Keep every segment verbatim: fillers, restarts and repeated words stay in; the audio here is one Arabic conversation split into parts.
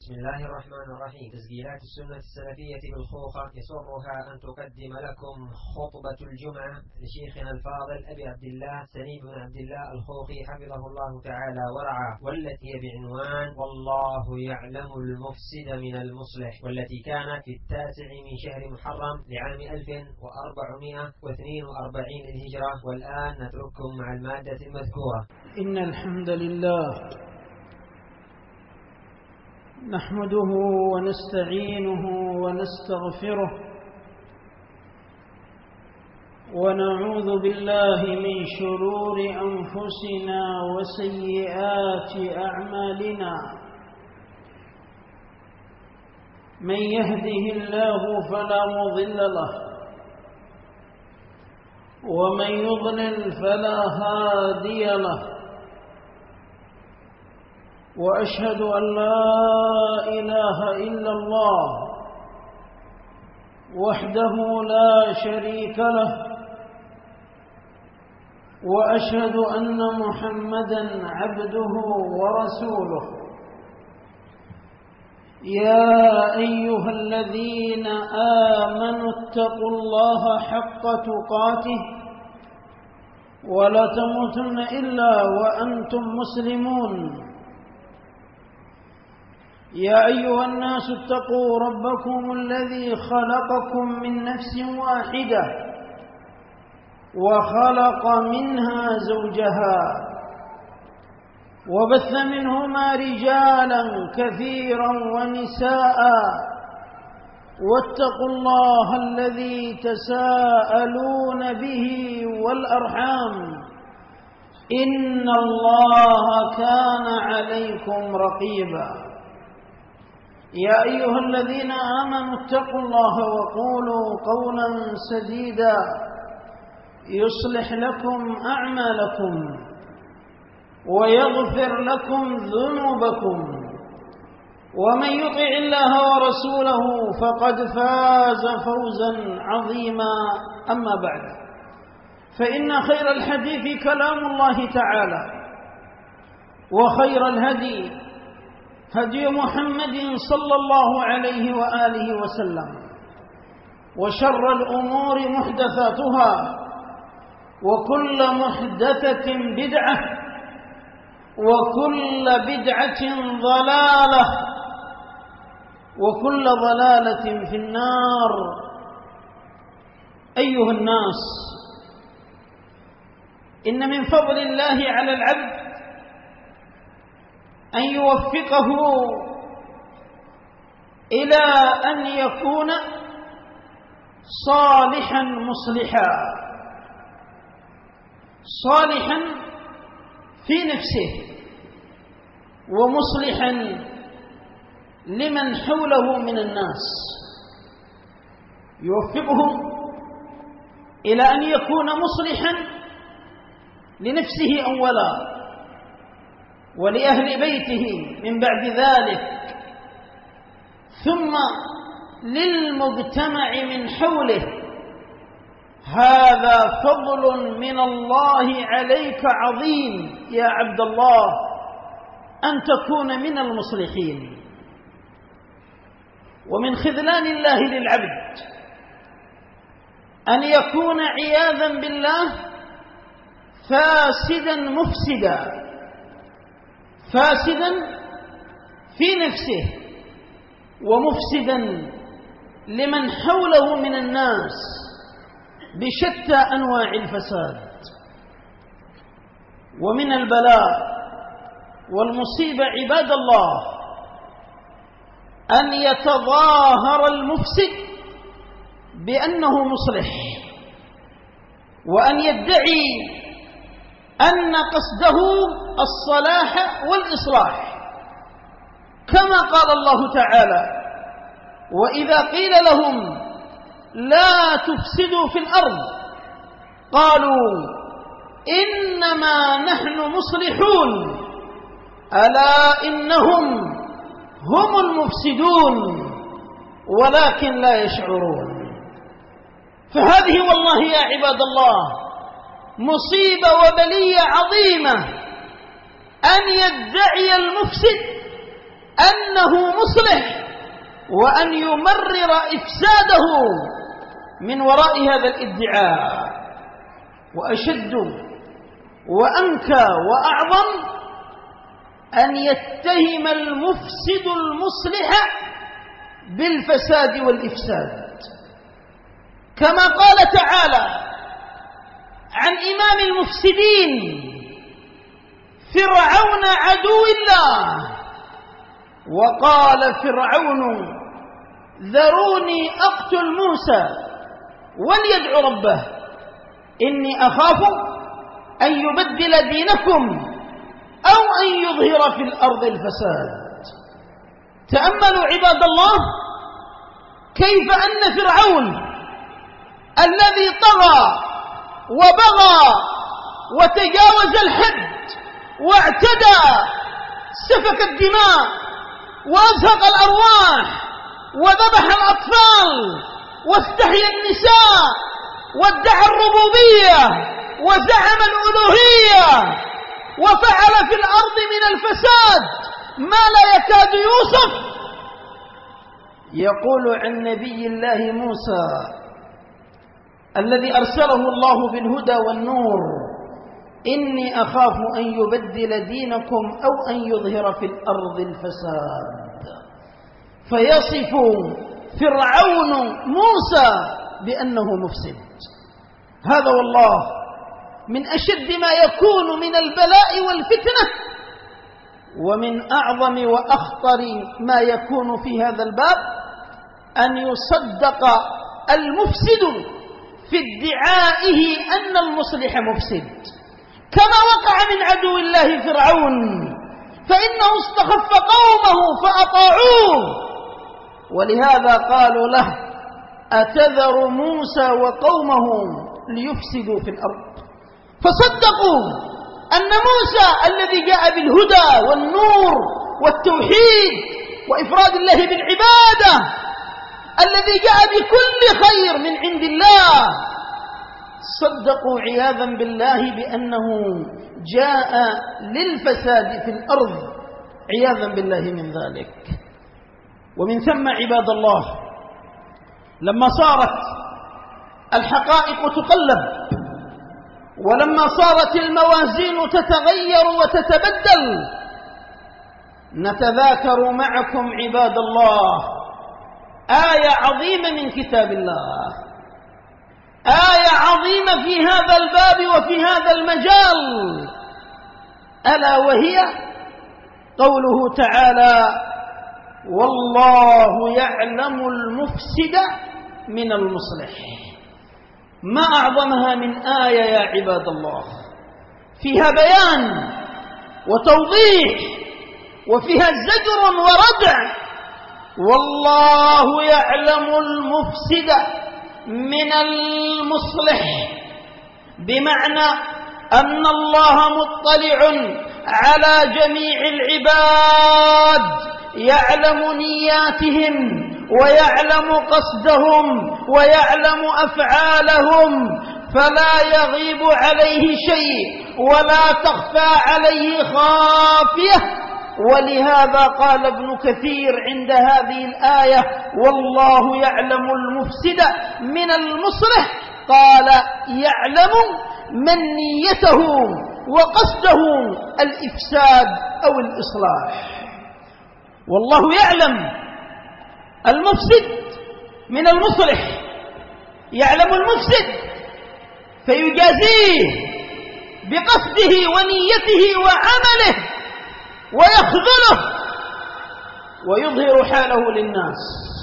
بسم الله الرحمن الرحيم. تسجيلات السنة السلفية بالخوخة يسرها أن تقدم لكم خطبة الجمعة لشيخنا الفاضل أبي عبد الله سليم بن عبد الله الخوخي حفظه الله تعالى ورعاه، والتي هي بعنوان والله يعلم المفسد من المصلح، والتي كانت في التاسع من شهر محرم لعام ألف وأربعمائة واثنين وأربعين للهجرة. والآن نترككم مع المادة المذكورة. إن الحمد لله نحمده ونستعينه ونستغفره ونعوذ بالله من شرور أنفسنا وسيئات أعمالنا. من يهده الله فلا مضل له ومن يضلل فلا هادي له، وأشهد أن لا إله إلا الله وحده لا شريك له، وأشهد أن محمدًا عبده ورسوله. يا أيها الذين آمنوا اتقوا الله حق تقاته ولا تموتن إلا وأنتم مسلمون. يا أيها الناس اتقوا ربكم الذي خلقكم من نفس واحدة وخلق منها زوجها وبث منهما رجالا كثيرا ونساء، واتقوا الله الذي تساءلون به والأرحام إن الله كان عليكم رقيبا. يا أيها الذين آمنوا اتقوا الله وقولوا قولا سديدا يصلح لكم أعمالكم ويغفر لكم ذنوبكم، ومن يطع الله ورسوله فقد فاز فوزا عظيما. أما بعد، فإن خير الحديث كلام الله تعالى، وخير الهدي هدي محمد صلى الله عليه وآله وسلم، وشر الأمور محدثاتها، وكل محدثة بدعة، وكل بدعة ضلالة، وكل ضلالة في النار. أيها الناس، إن من فضل الله على العبد أن يوفقه إلى أن يكون صالحا مصلحا، صالحا في نفسه ومصلحا لمن حوله من الناس. يوفقه إلى أن يكون مصلحا لنفسه أولا ولأهل بيته من بعد ذلك، ثم للمجتمع من حوله. هذا فضل من الله عليك عظيم يا عبد الله، أن تكون من المصلحين. ومن خذلان الله للعبد أن يكون عياذا بالله فاسدا مفسدا، فاسدا في نفسه ومفسدا لمن حوله من الناس بشتى أنواع الفساد. ومن البلاء والمصيبة عباد الله أن يتظاهر المفسد بأنه مصلح، وأن يدعي أن قصده الصلاح والإصلاح، كما قال الله تعالى: وإذا قيل لهم لا تفسدوا في الأرض قالوا إنما نحن مصلحون ألا إنهم هم المفسدون ولكن لا يشعرون. فهذه والله يا عباد الله مصيبة وبلية عظيمة، أن يدعي المفسد أنه مصلح وأن يمرر إفساده من وراء هذا الادعاء. وأشد وأنكى وأعظم أن يتهم المفسد المصلح بالفساد والإفساد، كما قال تعالى عن إمام المفسدين فرعون عدو الله، وقال فرعون ذروني أقتل موسى وليدع ربه إني أخاف أن يبدل دينكم أو أن يظهر في الأرض الفساد. تأملوا عباد الله كيف أن فرعون الذي طغى وبغى وتجاوز الحد واعتدى، سفك الدماء وأزهق الأرواح وذبح الأطفال واستحيا النساء وادعى الربوبية وزعم الألوهية وفعل في الأرض من الفساد ما لا يكاد يوصف، يقول عن نبي الله موسى الذي أرسله الله بالهدى والنور إني أخاف أن يبدل دينكم أو أن يظهر في الأرض الفساد، فيصف فرعون موسى بأنه مفسد. هذا والله من أشد ما يكون من البلاء والفتنة، ومن أعظم وأخطر ما يكون في هذا الباب أن يصدق المفسد في ادعائه أن المصلح مفسد، كما وقع من عدو الله فرعون، فإنه استخف قومه فأطاعوه، ولهذا قالوا له أتذر موسى وقومه ليفسدوا في الأرض، فصدقوا أن موسى الذي جاء بالهدى والنور والتوحيد وإفراد الله بالعبادة، الذي جاء بكل خير من عند الله، صدقوا عياذا بالله بأنه جاء للفساد في الأرض عياذا بالله من ذلك. ومن ثم عباد الله لما صارت الحقائق تقلب، ولما صارت الموازين تتغير وتتبدل، نتذاكر معكم عباد الله آية عظيمة من كتاب الله، آية عظيمة في هذا الباب وفي هذا المجال، ألا وهي قوله تعالى والله يعلم المفسد من المصلح. ما أعظمها من آية يا عباد الله، فيها بيان وتوضيح وفيها زجر وردع. والله يعلم المفسد من المصلح، بمعنى أن الله مطلع على جميع العباد، يعلم نياتهم ويعلم قصدهم ويعلم أفعالهم، فلا يغيب عليه شيء ولا تخفى عليه خافية. ولهذا قال ابن كثير عند هذه الآية والله يعلم المفسد من المصلح، قال يعلم من نيته وقصده الإفساد أو الإصلاح. والله يعلم المفسد من المصلح، يعلم المفسد فيجازيه بقصده ونيته وعمله ويخذله ويظهر حاله للناس،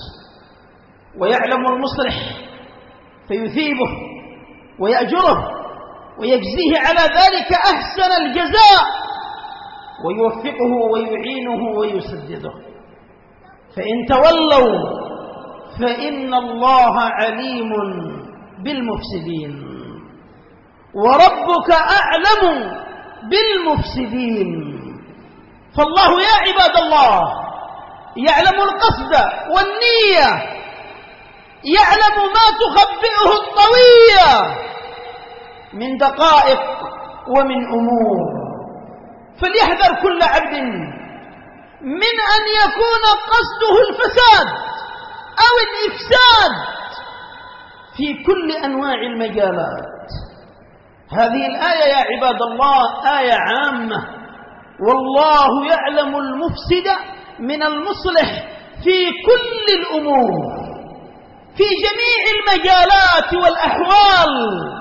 ويعلم المصلح فيثيبه ويأجره ويجزيه على ذلك أحسن الجزاء ويوفقه ويعينه ويسدده. فإن تولوا فإن الله عليم بالمفسدين وربك أعلم بالمفسدين. فالله يا عباد الله يعلم القصد والنية، يعلم ما تخبئه الطوية من دقائق ومن أمور، فليحذر كل عبد من أن يكون قصده الفساد أو الإفساد في كل أنواع المجالات. هذه الآية يا عباد الله آية عامة، والله يعلم المفسد من المصلح في كل الأمور، في جميع المجالات والأحوال.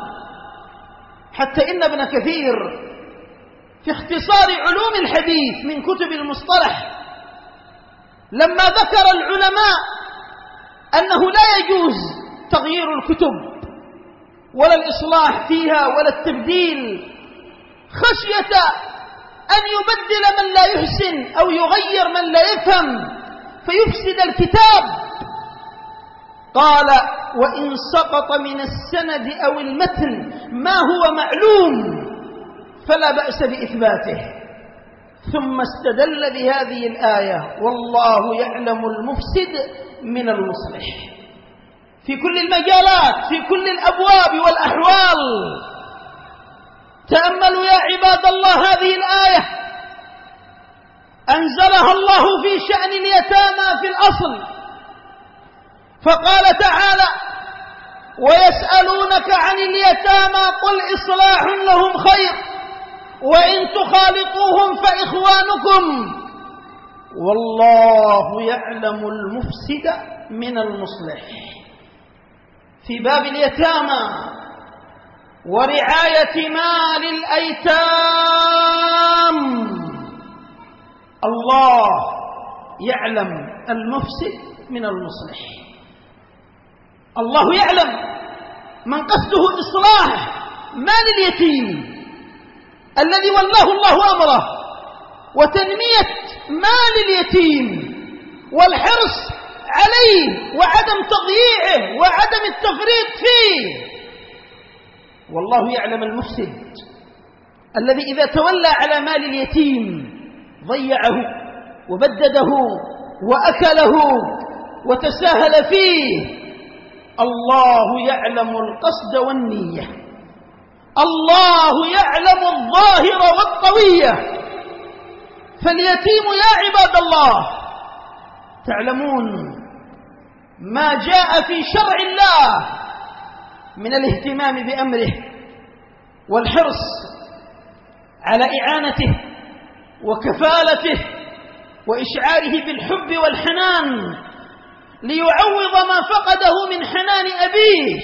حتى إن ابن كثير في اختصار علوم الحديث من كتب المصطلح لما ذكر العلماء أنه لا يجوز تغيير الكتب ولا الإصلاح فيها ولا التبديل خشية أن يبدل من لا يحسن أو يغير من لا يفهم فيفسد الكتاب، قال: وإن سقط من السند أو المتن ما هو معلوم فلا بأس بإثباته. ثم استدل بهذه الآية: والله يعلم المفسد من المصلح في كل المجالات، في كل الأبواب والأحوال. تأملوا يا عباد الله هذه الآية، أنزلها الله في شأن اليتامى في الأصل، فقال تعالى: ويسألونك عن اليتامى قل إصلاح لهم خير وإن تخالطوهم فإخوانكم والله يعلم المفسد من المصلح. في باب اليتامى ورعاية مال الأيتام الله يعلم المفسد من المصلح. الله يعلم من قصده إصلاح مال اليتيم الذي والله الله أمره، وتنمية مال اليتيم والحرص عليه وعدم تضييعه وعدم التفريط فيه. والله يعلم المفسد الذي إذا تولى على مال اليتيم ضيعه وبدده وأكله وتساهل فيه. الله يعلم القصد والنية، الله يعلم الظاهر والطوية. فاليتيم يا عباد الله تعلمون ما جاء في شرع الله من الاهتمام بأمره والحرص على إعانته وكفالته وإشعاره بالحب والحنان ليعوض ما فقده من حنان أبيه.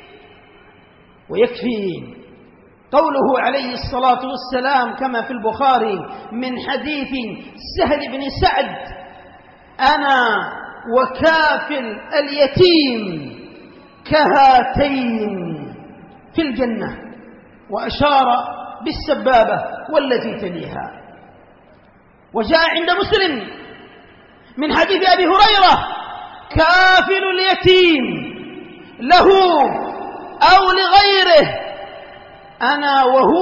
ويكفي قوله عليه الصلاة والسلام كما في البخاري من حديث سهل بن سعد: أنا وكافل اليتيم كهاتين في الجنة، وأشار بالسبابة والتي تليها. وجاء عند مسلم من حديث أبي هريرة: كافل اليتيم له أو لغيره أنا وهو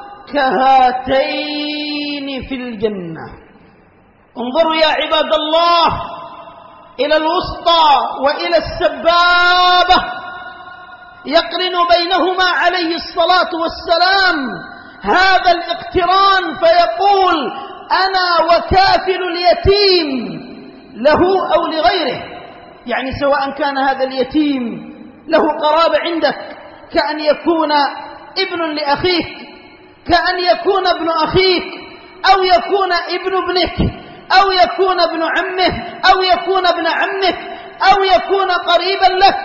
كهاتين في الجنة. انظروا يا عباد الله إلى الوسطى وإلى السبابة، يقرن بينهما عليه الصلاة والسلام هذا الاقتران فيقول: أنا وكافل اليتيم له أو لغيره، يعني سواء كان هذا اليتيم له قرابة عندك كأن يكون ابن لأخيك، كأن يكون ابن أخيك، أو يكون ابن ابنك، أو يكون ابن عمه، أو يكون ابن عمك، أو يكون قريبا لك.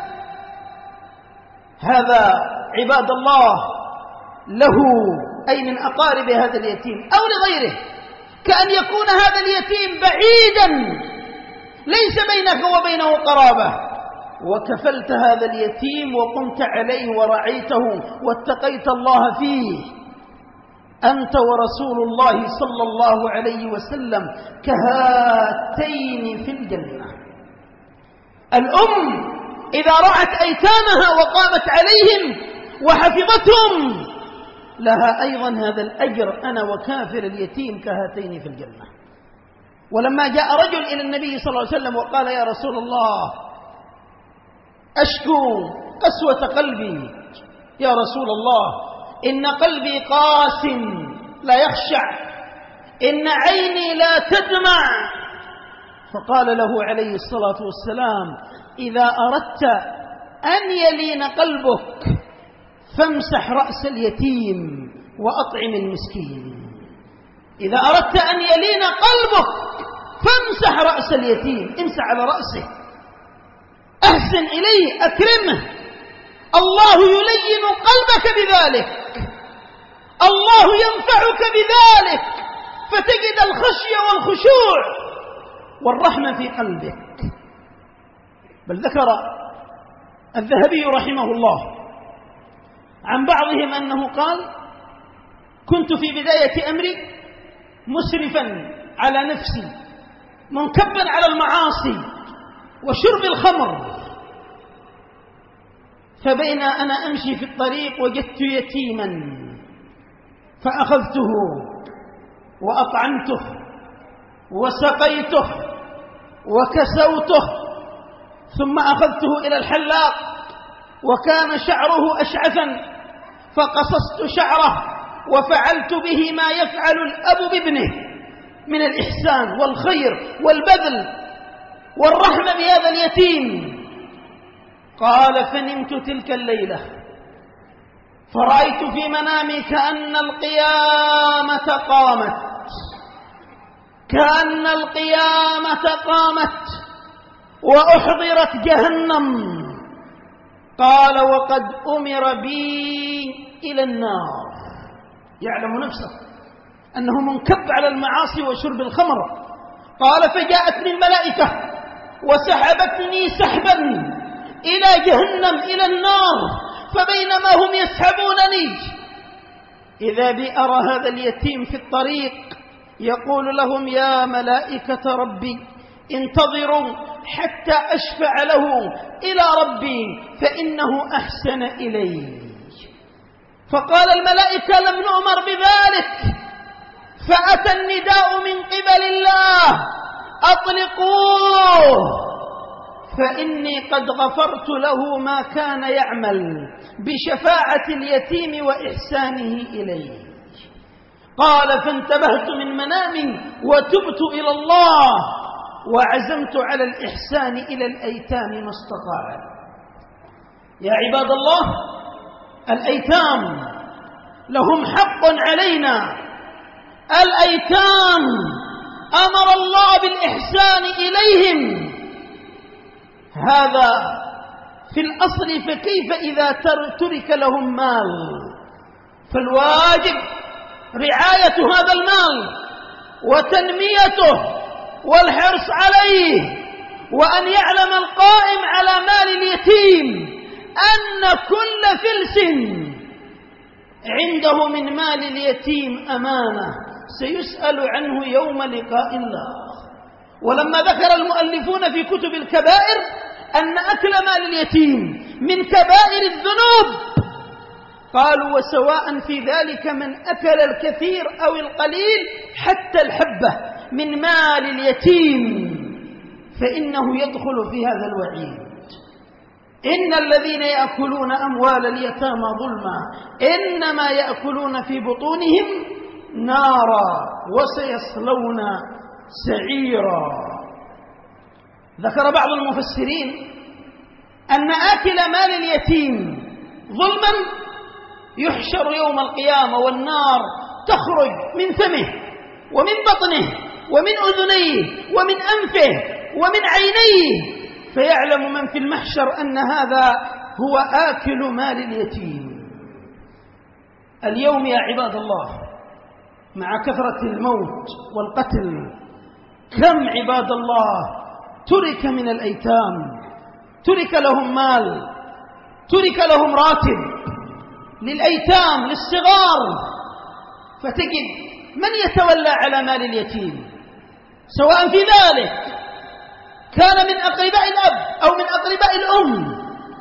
هذا عباد الله له أي من أقارب هذا اليتيم أو لغيره، كأن يكون هذا اليتيم بعيدا ليس بينك وبينه قرابة، وكفلت هذا اليتيم وقمت عليه ورعيته واتقيت الله فيه. أنت ورسول الله صلى الله عليه وسلم كهاتين في الجنة. الأم إذا رعت أيتامها وقامت عليهم وحفظتهم لها أيضا هذا الأجر: أنا وكافر اليتيم كهاتين في الجنة. ولما جاء رجل إلى النبي صلى الله عليه وسلم وقال: يا رسول الله أشكو قسوة قلبي، يا رسول الله إن قلبي قاس لا يخشع، إن عيني لا تدمع. فقال له عليه الصلاة والسلام: إذا أردت أن يلين قلبك فامسح رأس اليتيم وأطعم المسكين. إذا أردت أن يلين قلبك فامسح رأس اليتيم، امسح على رأسه، أحسن إليه، أكرمه، الله يلين قلبك بذلك، الله ينفعك بذلك، فتجد الخشية والخشوع والرحمة في قلبك. بل ذكر الذهبي رحمه الله عن بعضهم أنه قال: كنت في بداية أمري مسرفا على نفسي منكبا على المعاصي وشرب الخمر، فبين أنا أمشي في الطريق وجدت يتيما فأخذته وأطعمته وسقيته وكسوته، ثم أخذته إلى الحلاق وكان شعره أشعثا فقصصت شعره وفعلت به ما يفعل الأب بابنه من الإحسان والخير والبذل والرحمة بهذا اليتيم. قال: فنمت تلك الليلة فرأيت في منامي كأن القيامة قامت، كأن القيامة قامت وأحضرت جهنم. قال: وقد أمر بي إلى النار. يعلم نفسه أنه منكب على المعاصي وشرب الخمر. قال: فجاءتني الملائكة وسحبتني سحبا إلى جهنم إلى النار، فبينما هم يسحبونني إذا بي أرى هذا اليتيم في الطريق يقول لهم: يا ملائكة ربي انتظروا حتى أشفع له إلى ربي فإنه أحسن إلي. فقال الملائكة: لم نؤمر بذلك. فأتى النداء من قبل الله: أطلقوه فإني قد غفرت له ما كان يعمل بشفاعة اليتيم وإحسانه إليه. قال: فانتبهت من منامي وتبت إلى الله وعزمت على الإحسان إلى الأيتام ما استطعت. يا عباد الله، الأيتام لهم حق علينا. الأيتام أمر الله بالإحسان إليهم. هذا في الأصل، فكيف إذا ترك لهم مال؟ فالواجب رعاية هذا المال وتنميته والحرص عليه، وأن يعلم القائم على مال اليتيم أن كل فلس عنده من مال اليتيم أمانة سيسأل عنه يوم لقاء الله. ولما ذكر المؤلفون في كتب الكبائر أن أكل مال اليتيم من كبائر الذنوب، قالوا: وسواء في ذلك من أكل الكثير أو القليل حتى الحبة من مال اليتيم فإنه يدخل في هذا الوعيد. إن الذين يأكلون أموال اليتامى ظلما إنما يأكلون في بطونهم نارا وسيصلون سعيرا. ذكر بعض المفسرين أن آكل مال اليتيم ظلما يحشر يوم القيامة والنار تخرج من فمه ومن بطنه ومن أذنيه ومن أنفه ومن عينيه، فيعلم من في المحشر أن هذا هو آكل مال اليتيم. اليوم يا عباد الله مع كثرة الموت والقتل كم عباد الله ترك من الأيتام، ترك لهم مال، ترك لهم راتب للأيتام للصغار، فتجد من يتولى على مال اليتيم سواء في ذلك كان من أقرباء الأب أو من أقرباء الأم.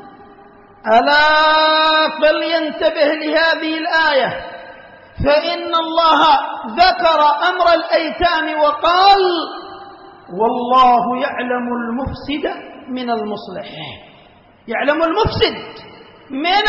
ألا فلينتبه لهذه الآية، فإن الله ذكر أمر الأيتام وقال: والله يعلم المفسد من المصلح. يعلم المفسد من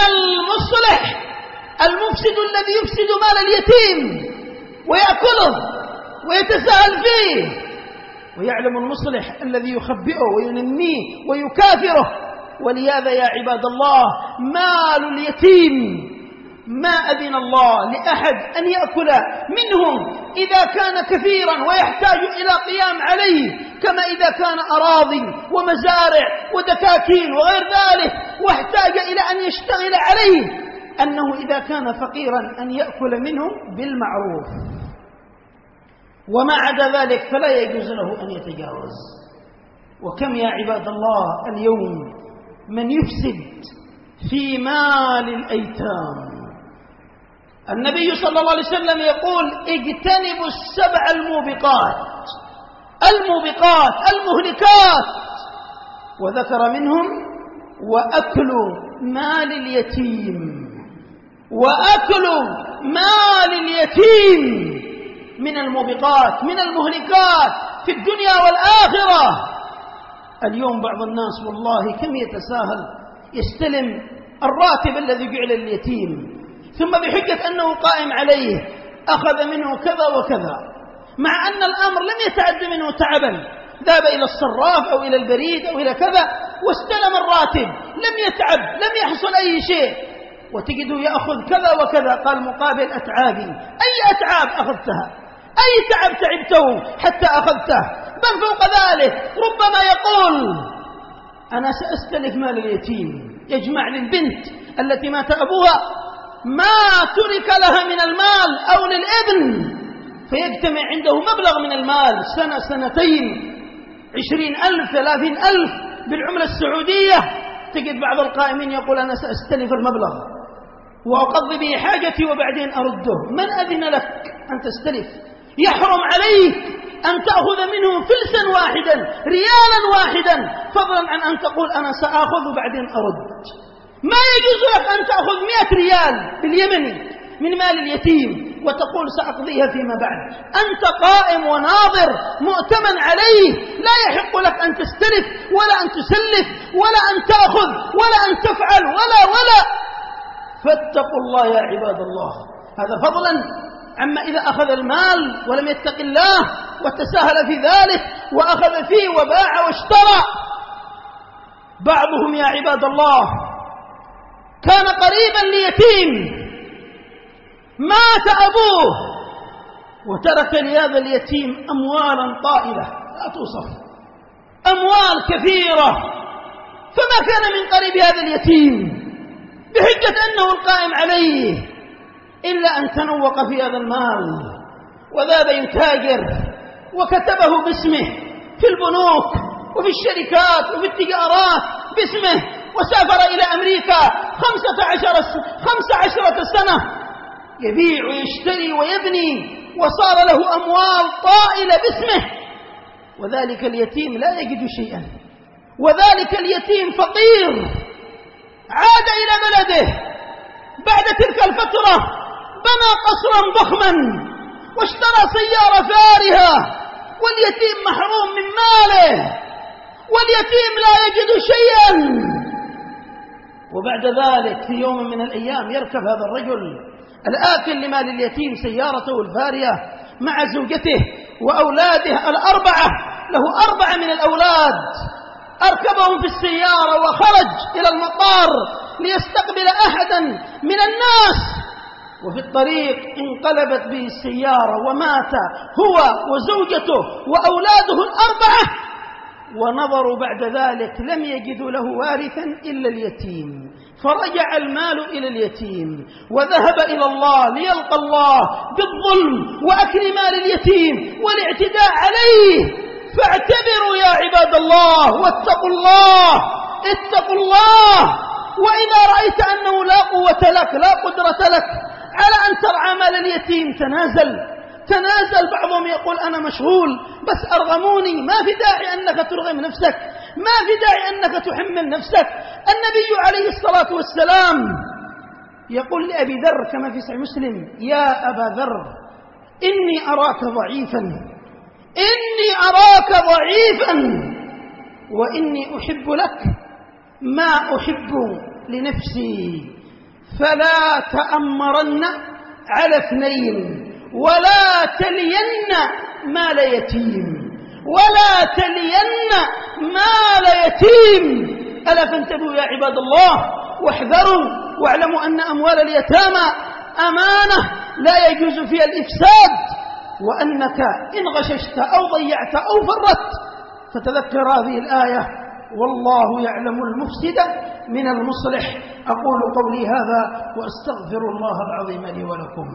المصلح. المفسد الذي يفسد مال اليتيم ويأكله ويتساهل فيه، ويعلم المصلح الذي يخبئه وينميه ويكافره. ولهذا يا عباد الله مال اليتيم ما أذن الله لأحد أن يأكل منهم إذا كان كثيرا ويحتاج إلى قيام عليه، كما إذا كان أراضي ومزارع ودكاكين وغير ذلك واحتاج إلى أن يشتغل عليه، أنه إذا كان فقيرا أن يأكل منه بالمعروف، وما عدا ذلك فلا يجوز له أن يتجاوز. وكم يا عباد الله اليوم من يفسد في مال الأيتام. النبي صلى الله عليه وسلم يقول اجتنبوا السبع الموبقات الموبقات المهلكات، وذكر منهم وأكل مال اليتيم وأكل مال اليتيم من الموبقات من المهلكات في الدنيا والآخرة. اليوم بعض الناس والله كم يتساهل يستلم الراتب الذي جعل لليتيم، ثم بحجة أنه قائم عليه أخذ منه كذا وكذا، مع أن الأمر لم يتعد منه تعبا، ذهب إلى الصراف أو إلى البريد أو إلى كذا واستلم الراتب، لم يتعب، لم يحصل أي شيء، وتجده يأخذ كذا وكذا. قال مقابل أتعابي، أي أتعاب أخذتها؟ أي تعب تعبته حتى أخذته؟ بل فوق ذلك ربما يقول أنا سأستلف مال اليتيم، يجمع للبنت التي مات أبوها ما ترك لها من المال أو للابن، فيجتمع عنده مبلغ من المال سنة سنتين عشرين ألف ثلاثين ألف بالعملة السعودية. تجد بعض القائمين يقول أنا سأستلف المبلغ وأقضي به حاجتي وبعدين أرده. من أذن لك أن تستلف؟ يحرم عليك أن تأخذ منه فلسا واحدا ريالا واحدا، فضلا عن أن تقول أنا سأخذ وبعدين أرد. ما يجوز لك أن تأخذ مئة ريال باليمني من مال اليتيم وتقول سأقضيها فيما بعد. أنت قائم وناظر مؤتمن عليه، لا يحق لك أن تستلف ولا أن تسلف ولا أن تأخذ ولا أن تفعل ولا ولا فاتقوا الله يا عباد الله. هذا فضلا عما إذا أخذ المال ولم يتق الله وتساهل في ذلك وأخذ فيه وباع واشترى. بعضهم يا عباد الله كان قريبا ليتيم مات أبوه وترك لهذا اليتيم أموالا طائلة لا توصف، أموال كثيرة، فما كان من قريب هذا اليتيم بحجة أنه القائم عليه إلا أن تنوق في هذا المال وذهب يتاجر وكتبه باسمه في البنوك وفي الشركات وفي التجارات باسمه، وسافر إلى أمريكا خمسة عشر خمسة عشرة سنة يبيع ويشتري ويبني، وصار له أموال طائلة باسمه، وذلك اليتيم لا يجد شيئا، وذلك اليتيم فقير. عاد إلى بلده بعد تلك الفترة، بنى قصرا ضخما واشترى سيارة فارهة، واليتيم محروم من ماله، واليتيم لا يجد شيئا. وبعد ذلك في يوم من الأيام يركب هذا الرجل الآكل لمال اليتيم سيارته الفارهة مع زوجته وأولاده الأربعة، له أربعة من الأولاد، أركبهم في السيارة وخرج إلى المطار ليستقبل أحدا من الناس، وفي الطريق انقلبت به السيارة ومات هو وزوجته وأولاده الأربعة. ونظروا بعد ذلك لم يجدوا له وارثا إلا اليتيم، فرجع المال إلى اليتيم وذهب إلى الله ليلقى الله بالظلم وأكل مال اليتيم والاعتداء عليه. فاعتبروا يا عباد الله واتقوا الله، اتقوا الله. وإذا رأيت أنه لا قوة لك لا قدرة لك على أن ترعى مال اليتيم تنازل تنازل. بعضهم يقول أنا مشغول بس أرغموني، ما في داعي أنك ترغم نفسك، ما في داعي أنك تحمل نفسك. النبي عليه الصلاة والسلام يقول لأبي ذر كما في صحيح مسلم: يا أبا ذر إني أراك ضعيفا إني أراك ضعيفا وإني أحب لك ما أحب لنفسي، فلا تأمرن على اثنين ولا تلين مال يتيم ولا تلين مال يتيم. ألا فانتبهوا يا عباد الله واحذروا واعلموا أن أموال اليتامى أمانة لا يجوز فيها الإفساد، وأنك إن غششت أو ضيعت أو فرطت فتذكر هذه الآية: والله يعلم المفسد من المصلح. أقول قولي هذا وأستغفر الله العظيم لي ولكم.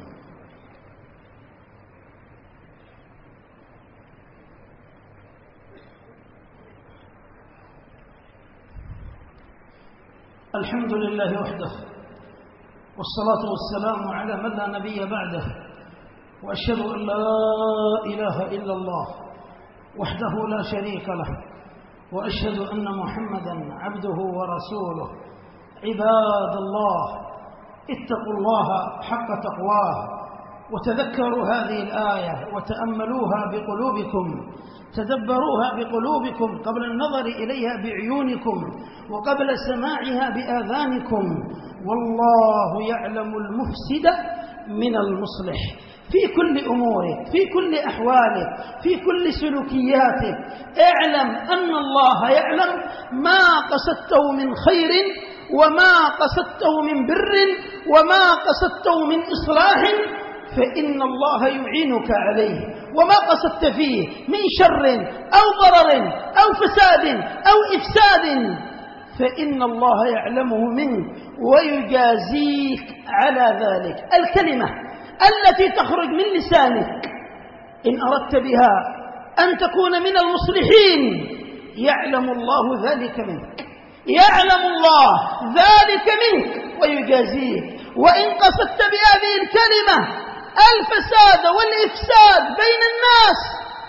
الحمد لله وحده، والصلاة والسلام على من لا نبي بعده، وأشهد أن لا إله إلا الله وحده لا شريك له، وأشهد أن محمدا عبده ورسوله. عباد الله، اتقوا الله حق تقواه، وتذكروا هذه الآية وتأملوها بقلوبكم، تدبروها بقلوبكم قبل النظر إليها بعيونكم وقبل سماعها بآذانكم. والله يعلم المفسد من المصلح في كل أمورك، في كل أحوالك، في كل سلوكياتك. اعلم أن الله يعلم ما قصدته من خير وما قصدته من بر وما قصدته من إصلاح، فإن الله يعينك عليه. وما قصدت فيه من شر أو ضرر أو فساد أو إفساد فإن الله يعلمه منك ويجازيك على ذلك. الكلمة التي تخرج من لسانك إن أردت بها أن تكون من المصلحين يعلم الله ذلك منك، يعلم الله ذلك منك ويجازيك. وإن قصدت بهذه الكلمة الفساد والإفساد بين الناس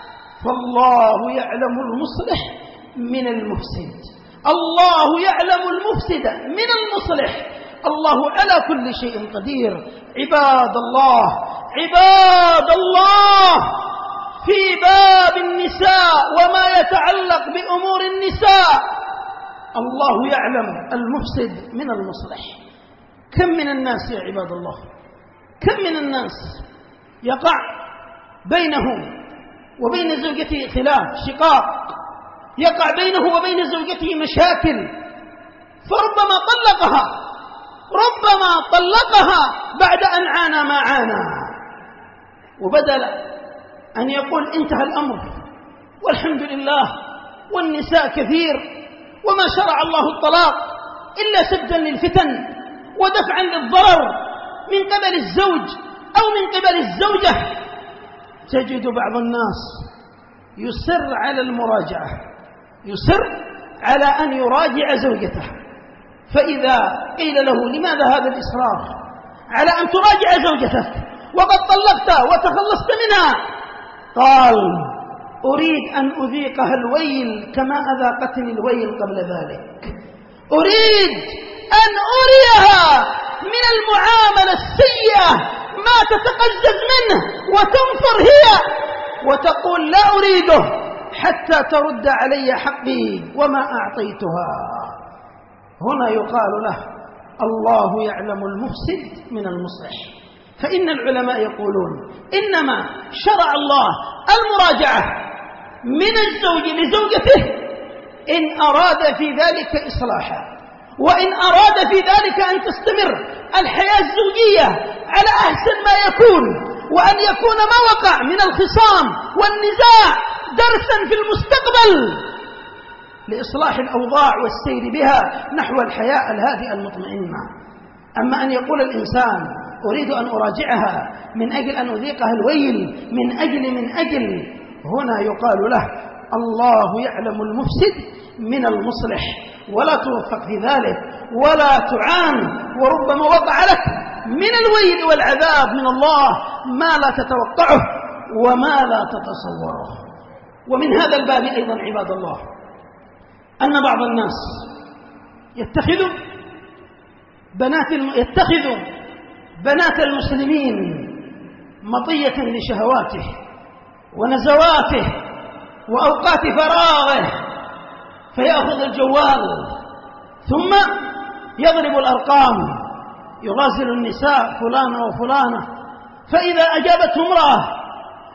فالله يعلم المصلح من المفسد، الله يعلم المفسد من المصلح. الله على كل شيء قدير. عباد الله، عباد الله، في باب النساء وما يتعلق بأمور النساء الله يعلم المفسد من المصلح. كم من الناس يا عباد الله، كم من الناس يقع بينه وبين زوجته خلاف، شقاق، يقع بينه وبين زوجته مشاكل، فربما طلقها، ربما طلقها بعد أن عانى ما عانى، وبدل أن يقول انتهى الأمر والحمد لله والنساء كثير وما شرع الله الطلاق إلا سدا للفتن ودفعا للضرر من قبل الزوج أو من قبل الزوجة، تجد بعض الناس يصر على المراجعة، يصر على أن يراجع زوجته. فإذا قيل له لماذا هذا الإصرار على أن تراجع زوجتك وقد طلقتها وتخلصت منها؟ قال: أريد أن أذيقها الويل كما أذاقتني الويل قبل ذلك، أريد أن أريها من المعاملة السيئة ما تتقزز منه وتنفر هي وتقول لا أريده حتى ترد علي حقي وما أعطيتها. هنا يقال له: الله يعلم المفسد من المصلح. فإن العلماء يقولون إنما شرع الله المراجعة من الزوج لزوجته إن أراد في ذلك إصلاحا، وإن أراد في ذلك أن تستمر الحياة الزوجية على أحسن ما يكون، وأن يكون ما وقع من الخصام والنزاع درسا في المستقبل لإصلاح الأوضاع والسير بها نحو الحياة الهادئة المطمئنة. أما أن يقول الإنسان: أريد أن أراجعها من أجل أن أذيقها الويل، من أجل من أجل هنا يقال له: الله يعلم المفسد من المصلح، ولا توفق في ذلك ولا تعان، وربما وقع لك من الويل والعذاب من الله ما لا تتوقعه وما لا تتصوره. ومن هذا الباب أيضا عباد الله أن بعض الناس يتخذ بنات الم... يتخذ بنات المسلمين مطية لشهواته ونزواته وأوقات فراغه، فيأخذ الجوال ثم يضرب الأرقام، يغازل النساء فلانة وفلانة، فإذا أجابته امرأة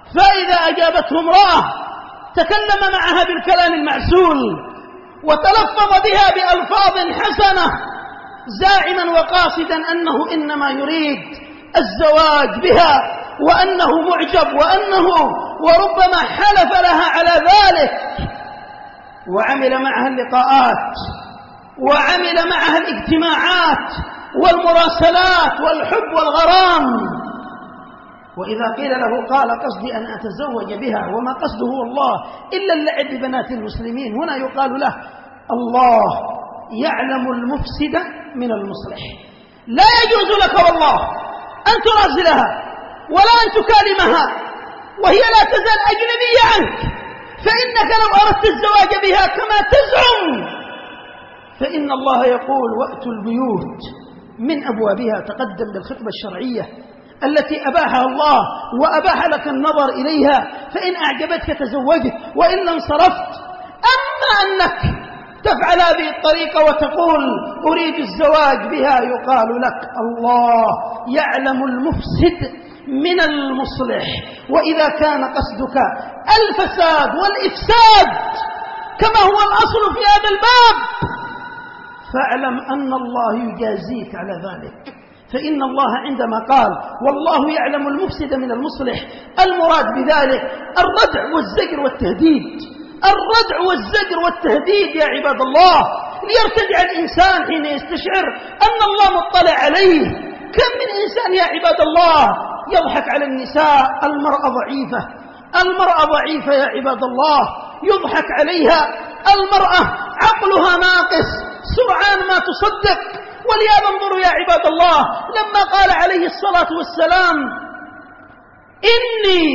فإذا أجابته امرأة تكلم معها بالكلام المعسول وتلفظ بها بألفاظ حسنة زاعما وقاصدا أنه إنما يريد الزواج بها وأنه معجب وأنه وربما حلف لها على ذلك، وعمل معها اللقاءات وعمل معها الاجتماعات والمراسلات والحب والغرام، وإذا قيل له قال قصدي أن أتزوج بها وما قصده والله إلا اللعب ببنات المسلمين، هنا يقال له الله يعلم المفسد من المصلح. لا يجوز لك والله أن تراسلها ولا أن تكالمها وهي لا تزال أجنبية عنك، فإنك لو أردت الزواج بها كما تزعم فإن الله يقول وأتوا البيوت من أبوابها. تقدم بالخطبة الشرعية التي أباحها الله وأباح لك النظر إليها، فإن أعجبتك تزوجت وإن انصرفت. أما أنك تفعل هذه الطريقة وتقول أريد الزواج بها يقال لك الله يعلم المفسد من المصلح، وإذا كان قصدك الفساد والإفساد كما هو الأصل في هذا الباب فاعلم أن الله يجازيك على ذلك، فإن الله عندما قال والله يعلم المفسد من المصلح المراد بذلك الردع والزجر والتهديد. الردع والزجر والتهديد يا عباد الله ليرتدع الإنسان حين يستشعر أن الله مطلع عليه. كم من إنسان يا عباد الله يضحك على النساء، المرأة ضعيفة، المرأة ضعيفة يا عباد الله يضحك عليها، المرأة عقلها ناقص سرعان ما تصدق. ولهذا انظروا يا عباد الله لما قال عليه الصلاة والسلام إني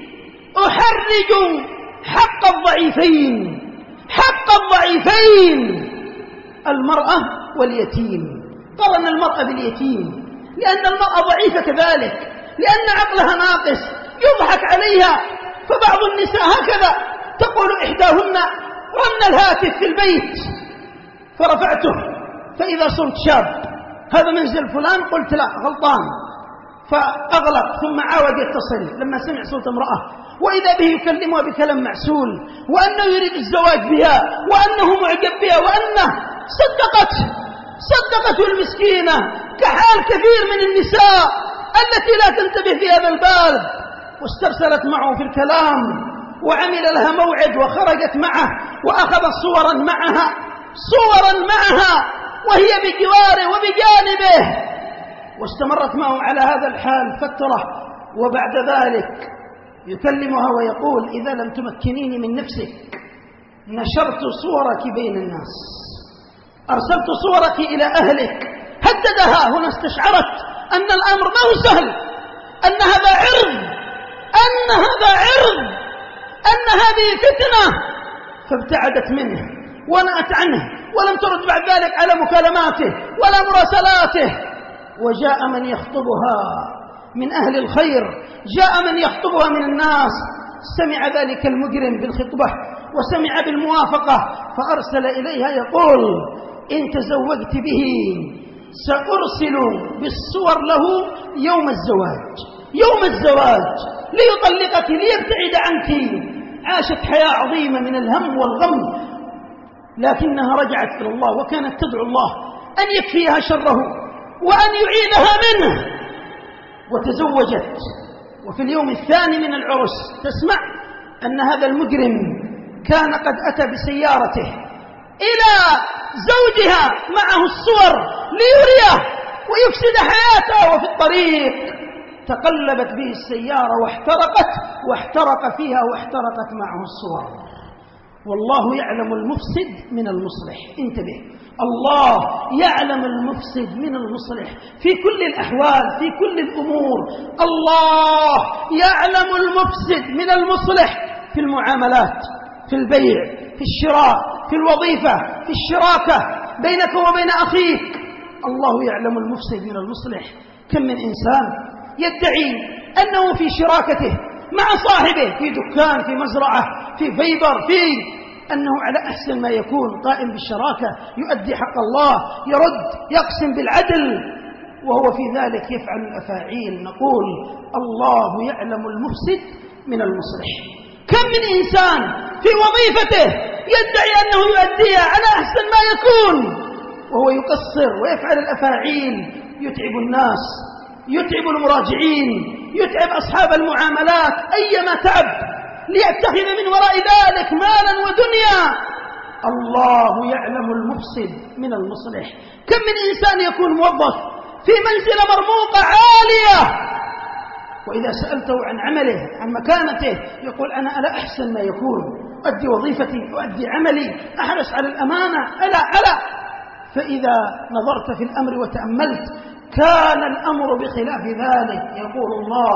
أحرج حق الضعيفين، حق الضعيفين المرأة واليتيم. قرن المرأة باليتيم لأن المرأة ضعيفة كذلك، لأن عقلها ناقص يضحك عليها. فبعض النساء هكذا تقول إحداهن رن الهاتف في البيت فرفعته فإذا صوت شاب هذا منزل فلان، قلت لا غلطان فأغلق ثم عاود يتصل لما سمع صوت امرأة وإذا به يكلمها بكلام معسول وأنه يريد الزواج بها وأنه معجب بها وأنه صدقت صدقته المسكينة، كحال كثير من النساء التي لا تنتبه في هذا الباب، واسترسلت معه في الكلام وعمل لها موعد وخرجت معه وأخذت صورا معها صورا معها وهي بجواره وبجانبه، واستمرت معه على هذا الحال فترة، وبعد ذلك يكلمها ويقول إذا لم تمكنيني من نفسك نشرت صورك بين الناس، أرسلت صورك إلى أهلك. هددها. هنا استشعرت أن الأمر ما هو سهل، أن هذا عرض، أن هذا عرض، أن هذه فتنة، فابتعدت منه ونأت عنه ولم ترد بعد ذلك على مكالماته ولا مراسلاته. وجاء من يخطبها من أهل الخير، جاء من يخطبها من الناس، سمع ذلك المجرم بالخطبة وسمع بالموافقة فأرسل إليها يقول إن تزوجت به سأرسل بالصور له يوم الزواج، يوم الزواج ليطلقك ليبتعد عنك. عاشت حياة عظيمة من الهم والغم، لكنها رجعت إلى الله وكانت تدعو الله أن يكفيها شره وأن يعيدها منه، وتزوجت. وفي اليوم الثاني من العرس تسمع أن هذا المجرم كان قد أتى بسيارته إلى زوجها معه الصور ليريه ويفسد حياته، وفي الطريق تقلبت به السيارة واحترقت واحترق فيها واحترقت معه الصور. والله يعلم المفسد من المصلح. انتبه، الله يعلم المفسد من المصلح في كل الأحوال في كل الأمور. الله يعلم المفسد من المصلح في المعاملات، في البيع، في الشراء، في الوظيفة، في الشراكة بينك وبين أخيك. الله يعلم المفسد من المصلح. كم من إنسان يدعي أنه في شراكته مع صاحبه في دكان، في مزرعة، في فيبر، في أنه على أحسن ما يكون قائم بالشراكة، يؤدي حق الله، يرد، يقسم بالعدل، وهو في ذلك يفعل الأفاعيل. نقول الله يعلم المفسد من المصلح. كم من إنسان في وظيفته يدعي أنه يؤديها على أحسن ما يكون وهو يقصر ويفعل الأفاعيل، يتعب الناس، يتعب المراجعين، يتعب أصحاب المعاملات أيما تعب ليتخذ من وراء ذلك مالا ودنيا. الله يعلم المفسد من المصلح. كم من إنسان يكون موظف في منزلة مرموقة عالية، وإذا سألته عن عمله عن مكانته يقول أنا على أحسن ما يكون، أؤدي وظيفتي، أؤدي عملي، أحرص على الأمانة، ألا ألا. فإذا نظرت في الأمر وتأملت كان الأمر بخلاف ذلك. يقول الله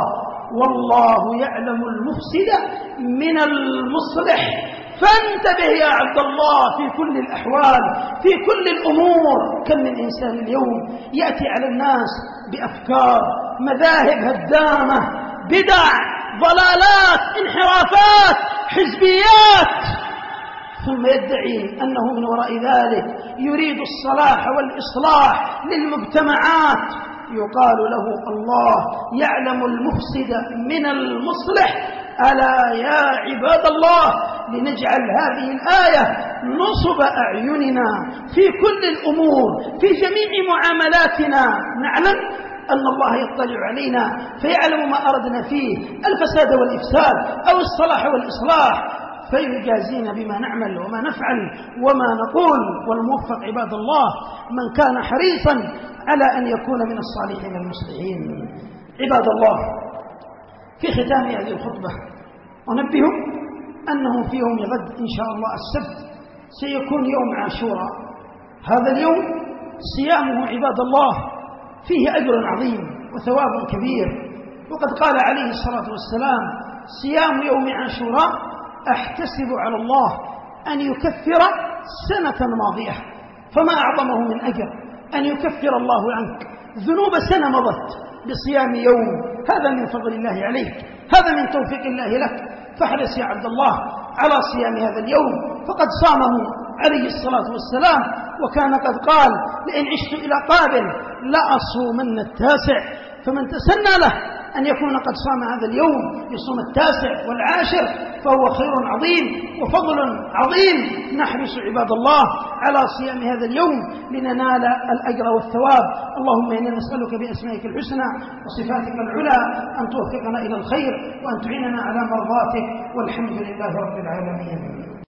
والله يعلم المفسد من المصلح. فانتبه يا عبد الله في كل الأحوال، في كل الأمور. كم من إنسان اليوم يأتي على الناس بأفكار، مذاهب هدامة، بدع، ضلالات، انحرافات، حزبيات، ثم يدعي أنه من وراء ذلك يريد الصلاح والإصلاح للمجتمعات. يقال له الله يعلم المفسد من المصلح. ألا يا عباد الله لنجعل هذه الآية نصب أعيننا في كل الأمور، في جميع معاملاتنا. نعلم أن الله يطلع علينا فيعلم ما أردنا فيه، الفساد والإفساد أو الصلاح والإصلاح، فيجازينا بما نعمل وما نفعل وما نقول. والموفق عباد الله من كان حريصا على أن يكون من الصالحين المصلحين. عباد الله، في ختام هذه الخطبة أنبه أنه في يوم غد إن شاء الله السبت سيكون يوم عاشوراء. هذا اليوم صيامه عباد الله فيه أجر عظيم وثواب كبير. وقد قال عليه الصلاة والسلام صيام يوم عاشوراء أحتسب على الله أن يكفر سنة ماضية. فما أعظمه من أجر أن يكفر الله عنك ذنوب سنة مضت بصيام يوم. هذا من فضل الله عليك، هذا من توفيق الله لك. فاحرص يا عبد الله على صيام هذا اليوم، فقد صامه عليه الصلاة والسلام، وكان قد قال لئن عشت إلى قابل لأصومن التاسع. فمن تسنى له أن يكون قد صام هذا اليوم يصوم التاسع والعاشر فهو خير عظيم وفضل عظيم. نحرص عباد الله على صيام هذا اليوم لننال الأجر والثواب. اللهم إنا نسألك بأسمائك الحسنى وصفاتك العلى أن توفقنا إلى الخير وأن تعيننا على مرضاتك، والحمد لله رب العالمين.